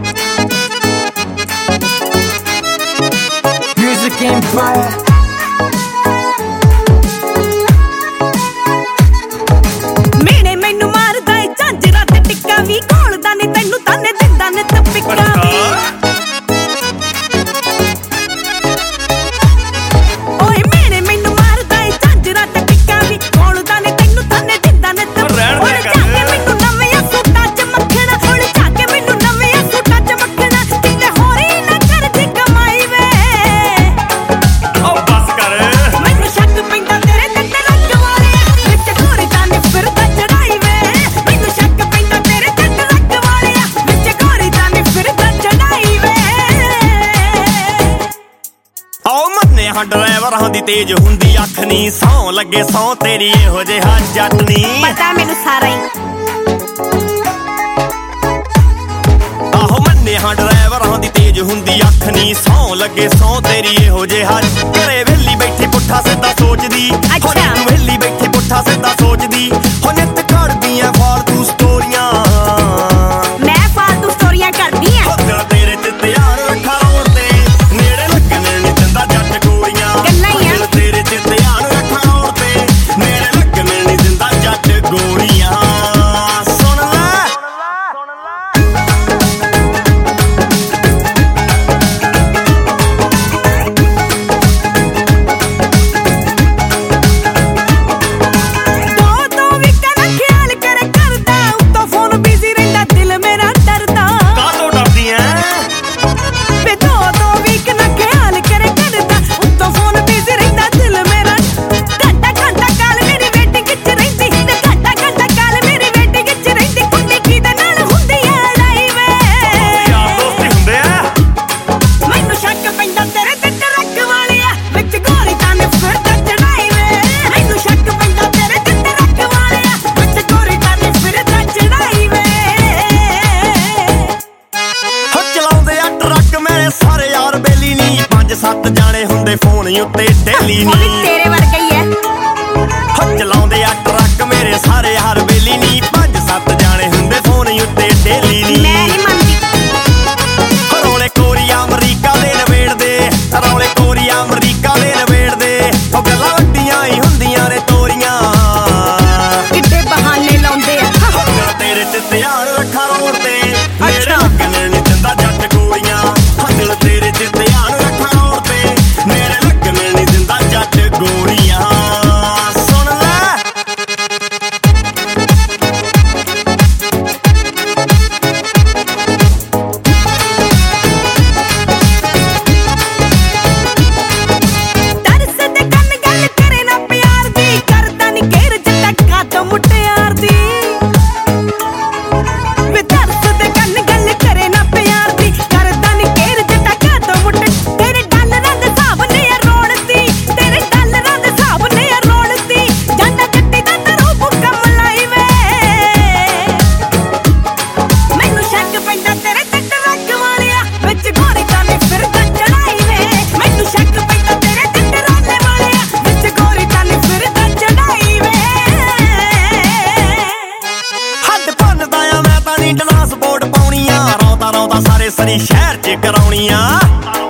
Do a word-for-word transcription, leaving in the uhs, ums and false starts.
Music Empire. मेने मैनू मारदा ए झांजरा ते टिक्का वी घोलदा नी तैनू ताने दिंदा ने तपिक्का वी ओए मेने मैनू मारदा ए झांजरा ते टिक्का वी घोलदा नी तैनू ताने दिंदा ने तपिक्का ओए जाके मैनू नवें सूटां च मक्खना ओए जाके मैनू नवें सूटां च मक्खना किते होरी ना कर दी कमाई वे ओ बस कर मैनू शक पैंदा तेरे ते रंग वाले विच घोरी ताने फिरदा चढ़ाई वे मैनू शक पैंदा तेरे ते रंग वाले विच घोरी ताने फिरदा चढ़ाई वे आओ मन्ने हां ड्राइवरां दी तेज हुंदी अख नी सौं लगे सौं तेरी एहो जिहा जट नी पता मैनू सारा ही आहो मन्ने हां ड्राइवरां दी तेज हुंदी अख नी सौं लगे सौं तेरी एहो जिहा घरे वेली बैठी पुੱਠਾ ਸਿੱਧਾ ਸੋਚਦੀ ਅੱਛਾ। ਹੁਣ ਤੂੰ ਵੇਲੀ ਬੈਠੀ ਪੁੱਠਾ ਸਿੱਧਾ ਸੋਚਦੀ ਹੋ ਨਿੱਤ ਘੜਦੀਆਂ ਫਾਲਤੂ ਸਟੋਰੀਆਂ मैं फालतू स्टोरियां करदी हां ਹੋਗਾ ਤੇਰੇ ਤੇ ਧਿਆਨ ਰੱਖਾ ਰੋਣ ਤੇ ਨੇੜੇ ਲੱਗਣੇ ਨੀ ਦਿੰਦਾ ਜੱਟ ਗੋਲੀਆਂ ਗੱਲਾਂ ਹੀ ਆ। ਹੋਗਾ ਤੇਰੇ ਤੇ ਧਿਆਨ ਰੱਖਾ ਰੋਣ ਤੇ ਨੇੜੇ ਲੱਗਣੇ ਨੀ ਦਿੰਦਾ ਜੱਟ ਗੋਲੀਆਂ ਸੁਣ ਲੈ दो दो वी करा ख्याल करे करदा उत्तों फोन बिजी रहिंदा दिल मेरा डरदा ਕਾਹਤੋਂ ਡਰਦੀ ਐ वे दो दो वी करा ख्याल करे करदा उत्तों फोन बिजी रहिंदा दिल मेरा घंटा घंटा काल मेरी वेटिंग च रहिंदी ते घंटा घंटा काल मेरी वेटिंग च रहिंदी कुंडी किदे नाल हुंदी ऐ लड़ाई वे ਯਾਰ ਦੋਸਤੀ ਹੁੰਦੇ ਆ मैनू शक पैंदा तेरे ते ट्रक वालिया विच गोरी ताने फिरदा चढ़ाई वे मैनू शक पैंदा तेरे ते ट्रक वालिया विच गोरी ताने फिरदा चढ़ाई वे ਹੋ ਚਲਾਉਂਦੇ ਆ ਟਰੱਕ ਮੇਰੇ ਸਾਰੇ ਯਾਰ ਬੇਲੀ ਨੀ ਪੰਜ ਸੱਤ ਜਾਣੇ ਹੁੰਦੇ ਫੋਨ ਉੱਤੇ ਡੇਲੀ ਉਹ ਵੀ ਨੀ ਤੇਰੇ ਵਰਗਾ ਹੀ ਹੈ ਹੋ ਚਲਾਉਂਦੇ ਆ ਟਰੱਕ ਮੇਰੇ ਸਾਰੇ ਯਾਰ ਬੇਲੀ ਨੀ ਪੰਜ ਸੱਤ ਜਾਣੇ ਹੁੰਦੇ ਫੋਨ ਉੱਤੇ ਡੇਲੀ ਨੀ ਮੈਂ ਨਹੀਂ ਮੰਨਦੀ ਰੌਲੇ ਕੋਰੀਆ ਅਮਰੀਕਾ ਦੇ ਨਵੇੜਦੇ ਰੌਲੇ ਕੋਰੀਆ ਅਮਰੀਕਾ ਦੇ ਨਵੇੜਦੇ ਉਹ ਗੱਲਾਂ ਵੱਡੀਆਂ ਹੀ ਹੁੰਦੀਆਂ ਨੇ ਤੋਰੀਆਂ ਕਿੱਡੇ ਬਹਾਨੇ ਲਾਉਂਦੇ ਆ ਹੋਗਾ ਤੇਰੇ ਤੇ ਧਿਆਨ ਰੱਖਾ ਰੋਣ ਤੇ ਨੇੜੇ ਅੱਛਾ। ਲੱਗਣੇ ਨੀ ਦਿੰਦਾ ਜੱਟ ਗੋਲੀਆਂ ਹੱਥਲ ਤੇਰੇ ਤੇ ਧਿਆਨ ਰੱਖਾ ਰੋਣ ਤੇ ਨੇੜੇ ਲੱਗਣੇ ਨੀ ਦਿੰਦਾ ਜੱਟ ਗੋਲੀਆਂ ਸੁਣ ਲੈ ਤਰਸ ਦੇ ਕੰਨ ਗੱਲ ਕਰੇ ਨਾ ਪਿਆਰ ਦੀ ਕਰਦਾ ਨੀ ਘੇਰ ਜੱਟਾ ਕਾਤੋਂ ਮੁਟਿਆਰ ਦੀ ਵੇ ਤਰਸ ਦੇ ਕੰਨ ਗੱਲ ਕਰੇ ਨਾ ਪਿਆਰ ਦੀ ਕਰਦਾ ਨੀ ਘੇਰ ਜੱਟਾ ਕਾਤੋਂ ਮੁਟ ਤੇਰੇ ਡਾਲਰਾਂ ਦੇ ਹਿਸਾਬ ਨੇ ਆ ਰੋੜਦੀ ਤੇਰੇ ਡਾਲਰਾਂ ਦੇ ਹਿਸਾਬ ਨੇ ਆ ਰੋੜਦੀ ਜਾਂਦਾ ਜੱਟੀ ਦਾ ਤਰੂ ਭੁੱਕਾ ਮਲਾਈ ਵੇ ਮੈਨੂੰ ਸ਼ੱਕ ਪੈਂਦਾ ਤੇਰੇ ਤੇ ਟਰੱਕ ਵਾਲਿਆ ਵਿੱਚ ਗੋਰੀ ਤਾਨੇ ਫਿਰਦਾ ਚੜਾਈ ਵੇ ਮੈਨੂੰ ਸ਼ੱਕ ਪੈਂਦਾ ਤੇਰੇ ਤੇ ਟਰਾਲੇ ਵਾਲਿਆ ਵਿੱਚ ਗੋਰੀ ਤਾਨੇ ਫਿਰਦਾ ਚੜਾਈ ਵੇ ਹੱਡ ਭੰਨਦਾ ਆ ਮੈਂ ਤਾਂ ਨੀ ਟਰਾਂਸਪੋਰਟ ਪਾਉਣੀਆਂ ਰੌਂਦਾ ਰੌਂਦਾ ਸਾਰੇ ਸਰੀ ਸ਼ਹਿਰ 'ਚ ਕਰਾਉਣੀਆਂ